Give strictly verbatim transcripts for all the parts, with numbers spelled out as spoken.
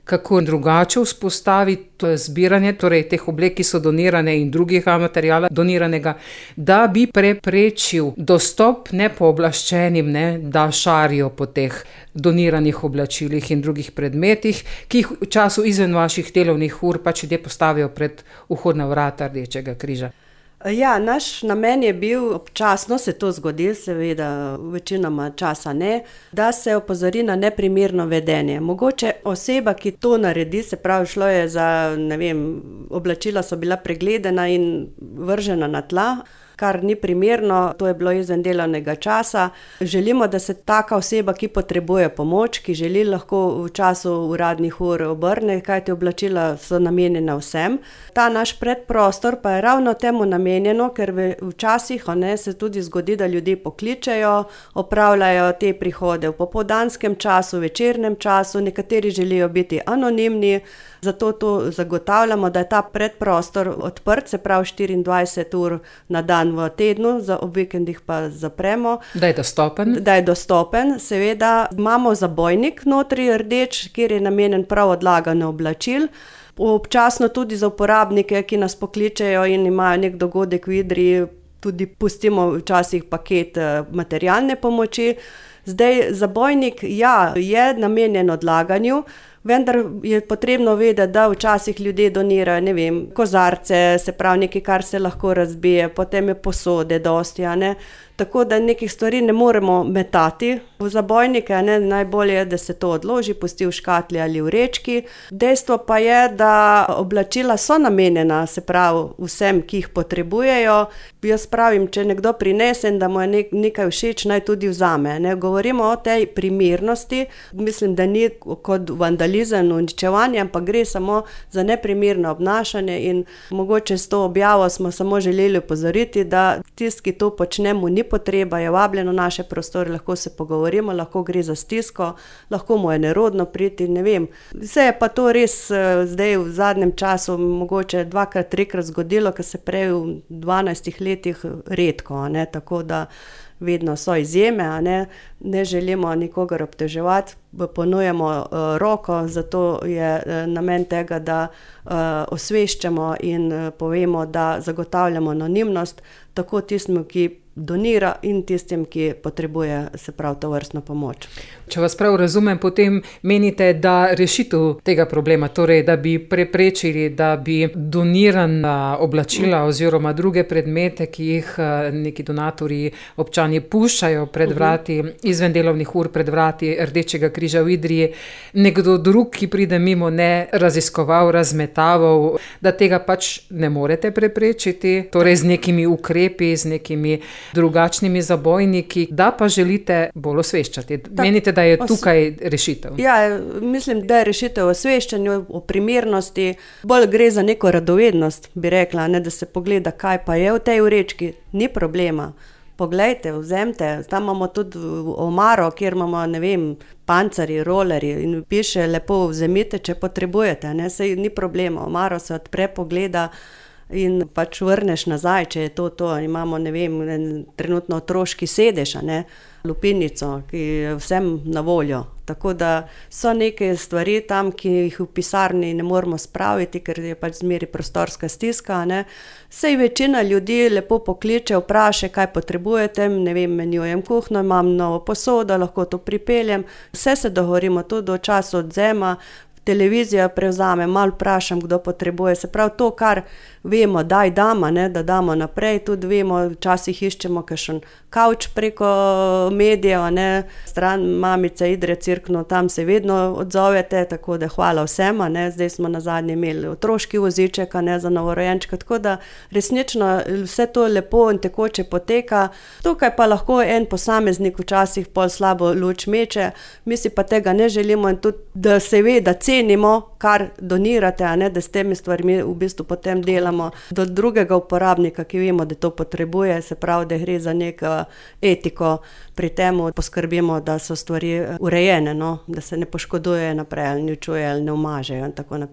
kako drugače vzpostaviti to zbiranje, torej teh oblek, ki so donirane in drugih materijala doniranega, da bi preprečil dostop nepooblaščenim, ne, da šarijo po teh doniranih oblačilih in drugih predmetih, ki jih v času izven vaših delovnih ur pač ljudje postavijo pred vhodna vrata Rdečega križa. Ja, naš namen je bil, občasno se to zgodi, seveda večinoma časa ne, da se opozori na neprimerno vedenje. Mogoče oseba, ki to naredi, se pravi, šlo je za, ne vem, oblačila so bila pregledana in vržena na tla, kar ni primerno, to je bilo izven delovnega časa. Želimo, da se taka oseba, ki potrebuje pomoč, ki želi, lahko v času uradnih ur obrne, kajti oblačila so namenjena vsem. Ta naš predprostor pa je ravno temu namenjeno, ker včasih ne, se tudi zgodi, da ljudje pokličejo, opravljajo te prihode v popoldanskem času, večernem času, nekateri želijo biti anonimni, zato to zagotavljamo, da je ta predprostor odprt, se pravi štiriindvajset ur na dan v tednu, za ob vikendih pa zapremo. Da je dostopen? Da je dostopen, seveda. Imamo zabojnik notri rdeč, kjer je namenjen prav odlaganje oblačil. Občasno tudi za uporabnike, ki nas pokličejo in imajo nek dogodek v Idriji, tudi pustimo včasih paket materialne pomoči. Zdaj, zabojnik, ja, je namenjen odlaganju, vendar je potrebno vedeti, da včasih ljudje donirajo, ne vem, kozarce, se pravi nekaj, kar se lahko razbije, potem je posode dosti, a ne. Tako da nekih stvari ne moremo metati v zabojnike, a ne, najbolje je, da se to odloži, pusti v škatli ali v vrečki. Dejstvo pa je, da oblačila so namenjena, se pravi, vsem, ki jih potrebujejo. Jaz pravim, če nekdo prinese, da mu je nekaj všeč, naj tudi vzame, ne. Govorimo o tej primernosti, mislim, da ni kot vandalizem, uničevanje, ampak gre samo za neprimerno obnašanje in mogoče s to objavo smo samo želeli opozoriti, da tisti, ki to počnemo, ni potreba, je vabljen v naše prostore, lahko se pogovorimo, lahko gre za stisko, lahko mu je nerodno priti, ne vem. Se je pa to res zdaj v zadnjem času mogoče dvakrat, trikrat zgodilo, ker se prej v dvanajstih letih redko, a ne, tako da vedno so izjeme, a ne, ne želimo nikogar obteževati, ponujamo uh, roko, zato je uh, namen tega, da uh, osveščamo in uh, povemo, da zagotavljamo anonimnost tako tistim, ki donira in tistim, ki potrebuje, se pravi, tovrstno pomoč. Če vas prav razumem, potem menite, da rešitev tega problema, torej, da bi preprečili, da bi donirana oblačila oziroma druge predmete, ki jih neki donatorji, občani puščajo pred vrati, izven delovnih ur pred vrati Rdečega križa v Idriji, nekdo drug, ki pride mimo, ne raziskoval, razmetaval, da tega pač ne morete preprečiti, torej z nekimi ukrepi, z nekimi drugačnimi zabojniki, da pa želite bolj osveščati. Ta, Menite, da je tukaj rešitev? Ja, mislim, da je rešitev v osveščanju, o primernosti, bolj gre za neko radovednost, bi rekla, ne, da se pogleda, kaj pa je v tej vrečki, ni problema. Poglejte, vzemite, tam imamo tudi omaro, kjer imamo, ne vem, pancarji, rolerji in piše lepo, vzemite, če potrebujete, ne, saj ni problema, omaro se odpre, pogleda in pač vrneš nazaj, če je to to. Imamo, ne vem, trenutno otroški sedež, a ne, lupinico, ki je vsem na voljo. Tako da so neke stvari tam, ki jih v pisarni ne moremo spraviti, ker je pač zmeri prostorska stiska, a ne. Saj večina ljudi lepo pokliče, vpraša, kaj potrebujete, ne vem, menjujem kuhno, imam novo posodo, lahko to pripeljem. Vse se dogovorimo tudi do časa odvzema, televizija prevzame, malo vprašam, kdo potrebuje, se pravi to, kar vemo, daj dama, ne, da damo naprej, tudi vemo, včasih iščemo kakšen kavč preko medijev, ne, stran mamice Idre Cirkno, tam se vedno odzovete, tako da hvala vsem, ne, zdaj smo nazadnje imeli otroški voziček, ne, za novorojenčka, tako da resnično vse to lepo in tekoče poteka, tukaj pa lahko en posameznik včasih pol slabo luč meče, mi si pa tega ne želimo in tudi, da se ve, da cenimo, kar donirate, a ne, da s temi stvarmi v bistvu potem delamo do drugega uporabnika, ki vemo, da to potrebuje, se pravi, da gre za neko etiko, pri temu poskrbimo, da so stvari urejene, no, da se ne poškoduje naprej, ali ničuje, ali ne umažejo in tako naprej.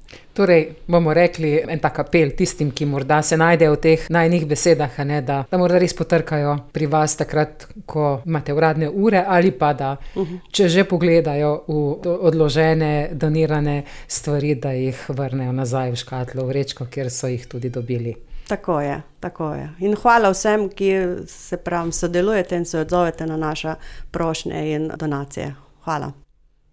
Torej, bomo rekli en tak apel tistim, ki morda se najdejo v teh najnih besedah, ne, da, da morda res potrkajo pri vas takrat, ko imate uradne ure, ali pa da, uh-huh. če že pogledajo v odložene, donirane stvari, da jih vrnejo nazaj v škatlo, v vrečko, kjer so jih tudi dobili. Tako je, tako je. In hvala vsem, ki se pravim, sodelujete in se odzovete na naše prošnje in donacije. Hvala.